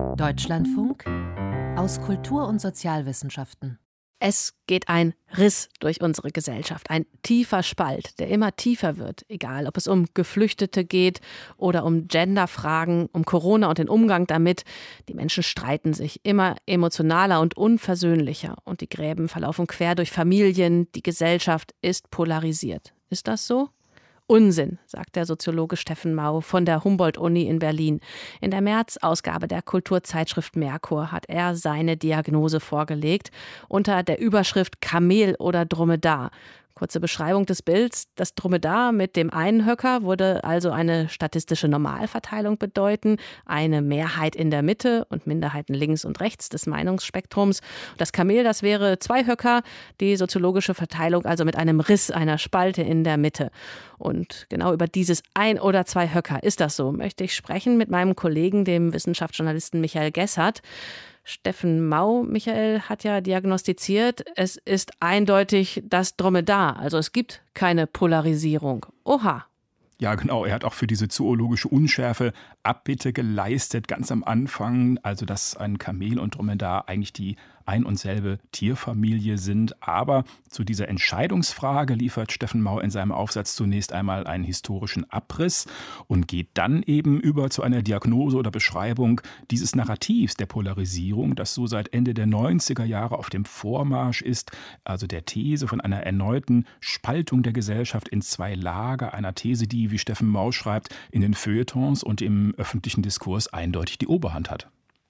Deutschlandfunk aus Kultur- und Sozialwissenschaften. Es geht ein Riss durch unsere Gesellschaft, ein tiefer Spalt, der immer tiefer wird, egal ob es um Geflüchtete geht oder um Genderfragen, um Corona und den Umgang damit. Die Menschen streiten sich immer emotionaler und unversöhnlicher und die Gräben verlaufen quer durch Familien. Die Gesellschaft ist polarisiert. Ist das so? Unsinn, sagt der Soziologe Steffen Mau von der Humboldt-Uni in Berlin. In der März-Ausgabe der Kulturzeitschrift Merkur hat er seine Diagnose vorgelegt unter der Überschrift Kamel oder Dromedar. Kurze Beschreibung des Bilds. Das Dromedar mit dem einen Höcker würde also eine statistische Normalverteilung bedeuten, eine Mehrheit in der Mitte und Minderheiten links und rechts des Meinungsspektrums. Das Kamel, das wäre 2 Höcker, die soziologische Verteilung also mit einem Riss, einer Spalte in der Mitte. Und genau über dieses 1 oder 2 Höcker, ist das so, möchte ich sprechen mit meinem Kollegen, dem Wissenschaftsjournalisten Michael Gessert. Steffen Mau, Michael, hat ja diagnostiziert, es ist eindeutig das Dromedar. Also es gibt keine Polarisierung. Oha. Ja, genau. Er hat auch für diese zoologische Unschärfe Abbitte geleistet, ganz am Anfang. Also, dass ein Kamel und Dromedar eigentlich die ein und selbe Tierfamilie sind. Aber zu dieser Entscheidungsfrage liefert Steffen Mau in seinem Aufsatz zunächst einmal einen historischen Abriss und geht dann eben über zu einer Diagnose oder Beschreibung dieses Narrativs der Polarisierung, das so seit Ende der 90er Jahre auf dem Vormarsch ist. Also der These von einer erneuten Spaltung der Gesellschaft in 2 Lager, einer These, die, wie Steffen Mau schreibt, in den Feuilletons und im öffentlichen Diskurs eindeutig die Oberhand hat.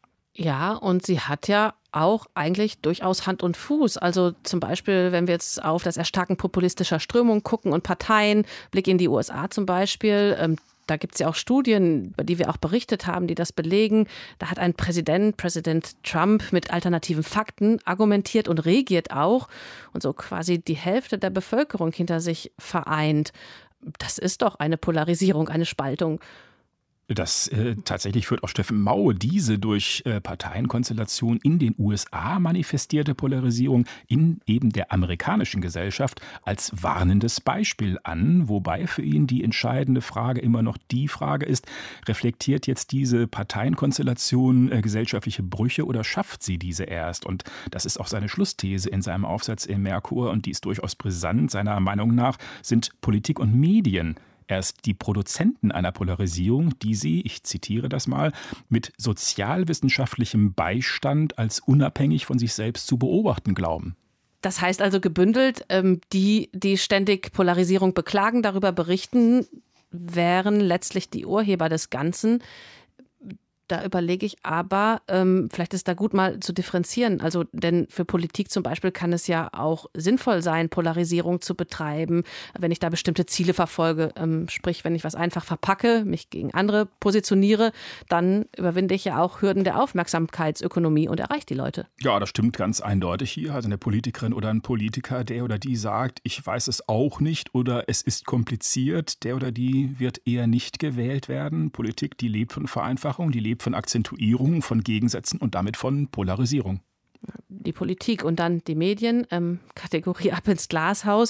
Ja, und sie hat ja auch eigentlich durchaus Hand und Fuß. Also zum Beispiel, wenn wir jetzt auf das Erstarken populistischer Strömungen gucken und Parteien, Blick in die USA zum Beispiel, da gibt es ja auch Studien, über die wir auch berichtet haben, die das belegen. Da hat ein Präsident Trump, mit alternativen Fakten argumentiert und regiert auch und so quasi die Hälfte der Bevölkerung hinter sich vereint. Das ist doch eine Polarisierung, eine Spaltung. Das tatsächlich führt auch Steffen Mau diese durch Parteienkonstellation in den USA manifestierte Polarisierung in eben der amerikanischen Gesellschaft als warnendes Beispiel an, wobei für ihn die entscheidende Frage immer noch die Frage ist, reflektiert jetzt diese Parteienkonstellation gesellschaftliche Brüche oder schafft sie diese erst? Und das ist auch seine Schlussthese in seinem Aufsatz im Merkur und die ist durchaus brisant. Seiner Meinung nach sind Politik und Medien erst die Produzenten einer Polarisierung, die sie, ich zitiere das mal, mit sozialwissenschaftlichem Beistand als unabhängig von sich selbst zu beobachten glauben. Das heißt also gebündelt, die ständig Polarisierung beklagen, darüber berichten, wären letztlich die Urheber des Ganzen. Da überlege ich aber, vielleicht ist da gut mal zu differenzieren. Also, denn für Politik zum Beispiel kann es ja auch sinnvoll sein, Polarisierung zu betreiben, wenn ich da bestimmte Ziele verfolge. Sprich, wenn ich was einfach verpacke, mich gegen andere positioniere, dann überwinde ich ja auch Hürden der Aufmerksamkeitsökonomie und erreiche die Leute. Ja, das stimmt ganz eindeutig hier. Also eine Politikerin oder ein Politiker, der oder die sagt, ich weiß es auch nicht oder es ist kompliziert, der oder die wird eher nicht gewählt werden. Politik, die lebt von Vereinfachung, die lebt von Akzentuierung, von Gegensätzen und damit von Polarisierung. Die Politik und dann die Medien, Kategorie ab ins Glashaus.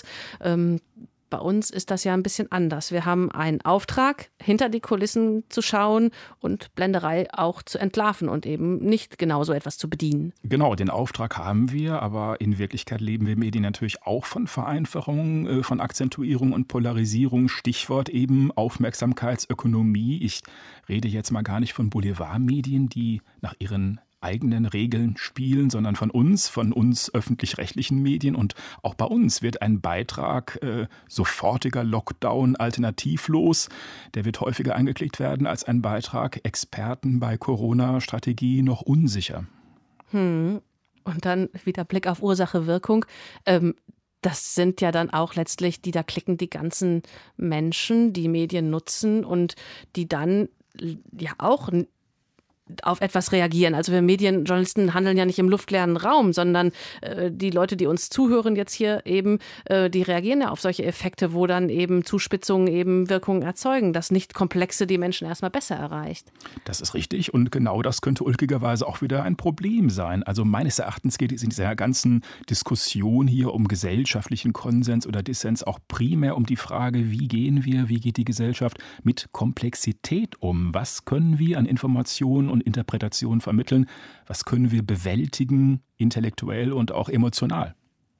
Bei uns ist das ja ein bisschen anders. Wir haben einen Auftrag, hinter die Kulissen zu schauen und Blenderei auch zu entlarven und eben nicht genau so etwas zu bedienen. Genau, den Auftrag haben wir, aber in Wirklichkeit leben wir Medien natürlich auch von Vereinfachung, von Akzentuierung und Polarisierung. Stichwort eben Aufmerksamkeitsökonomie. Ich rede jetzt mal gar nicht von Boulevardmedien, die nach ihren eigenen Regeln spielen, sondern von uns öffentlich-rechtlichen Medien. Und auch bei uns wird ein Beitrag sofortiger Lockdown alternativlos, der wird häufiger angeklickt werden als ein Beitrag Experten bei Corona-Strategie noch unsicher. Und dann wieder Blick auf Ursache-Wirkung. Das sind ja dann auch letztlich, da klicken die ganzen Menschen, die Medien nutzen und die dann ja auch auf etwas reagieren. Also wir Medienjournalisten handeln ja nicht im luftleeren Raum, sondern die Leute, die uns zuhören jetzt hier eben, die reagieren ja auf solche Effekte, wo dann eben Zuspitzungen eben Wirkungen erzeugen, dass nicht Komplexe die Menschen erstmal besser erreicht. Das ist richtig und genau das könnte ulkigerweise auch wieder ein Problem sein. Also meines Erachtens geht es in dieser ganzen Diskussion hier um gesellschaftlichen Konsens oder Dissens auch primär um die Frage, wie geht die Gesellschaft mit Komplexität um? Was können wir an Informationen und Interpretationen vermitteln? Was können wir bewältigen, intellektuell und auch emotional?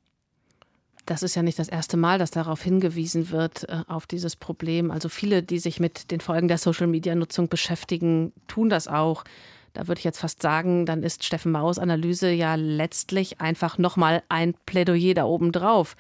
Das ist ja nicht das erste Mal, dass darauf hingewiesen wird, auf dieses Problem. Also viele, die sich mit den Folgen der Social-Media-Nutzung beschäftigen, tun das auch. Da würde ich jetzt fast sagen, dann ist Steffen Maus Analyse ja letztlich einfach nochmal ein Plädoyer da oben drauf.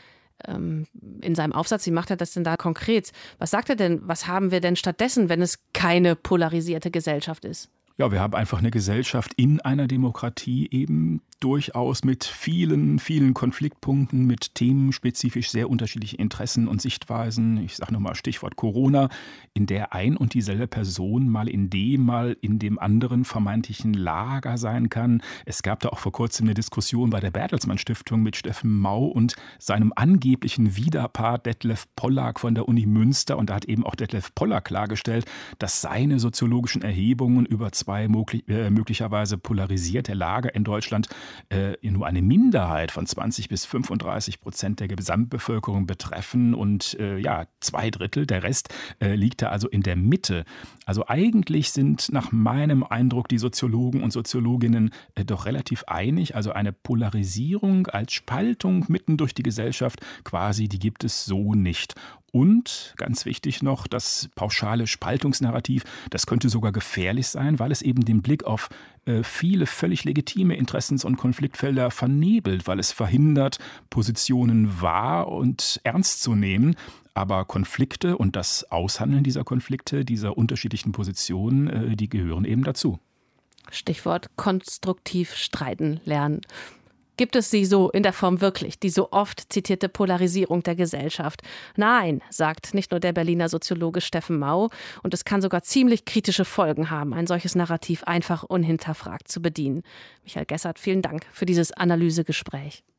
In seinem Aufsatz, wie macht er das denn da konkret? Was sagt er denn, was haben wir denn stattdessen, wenn es keine polarisierte Gesellschaft ist? Ja, wir haben einfach eine Gesellschaft in einer Demokratie eben durchaus mit vielen, vielen Konfliktpunkten, mit themenspezifisch sehr unterschiedlichen Interessen und Sichtweisen. Ich sage nochmal Stichwort Corona, in der ein und dieselbe Person mal in dem anderen vermeintlichen Lager sein kann. Es gab da auch vor kurzem eine Diskussion bei der Bertelsmann Stiftung mit Steffen Mau und seinem angeblichen Widerpart Detlef Pollack von der Uni Münster. Und da hat eben auch Detlef Pollack klargestellt, dass seine soziologischen Erhebungen über zwei möglicherweise polarisierte Lager in Deutschland nur eine Minderheit von 20-35% der Gesamtbevölkerung betreffen und 2/3, der Rest liegt da also in der Mitte. Also eigentlich sind nach meinem Eindruck die Soziologen und Soziologinnen doch relativ einig. Also eine Polarisierung als Spaltung mitten durch die Gesellschaft quasi, die gibt es so nicht. Und ganz wichtig noch, das pauschale Spaltungsnarrativ, das könnte sogar gefährlich sein, weil es eben den Blick auf viele völlig legitime Interessens- und Konfliktfelder vernebelt, weil es verhindert, Positionen wahr und ernst zu nehmen. Aber Konflikte und das Aushandeln dieser Konflikte, dieser unterschiedlichen Positionen, die gehören eben dazu. Stichwort konstruktiv streiten lernen. Gibt es sie so in der Form wirklich, die so oft zitierte Polarisierung der Gesellschaft? Nein, sagt nicht nur der Berliner Soziologe Steffen Mau. Und es kann sogar ziemlich kritische Folgen haben, ein solches Narrativ einfach unhinterfragt zu bedienen. Michael Gessert, vielen Dank für dieses Analysegespräch.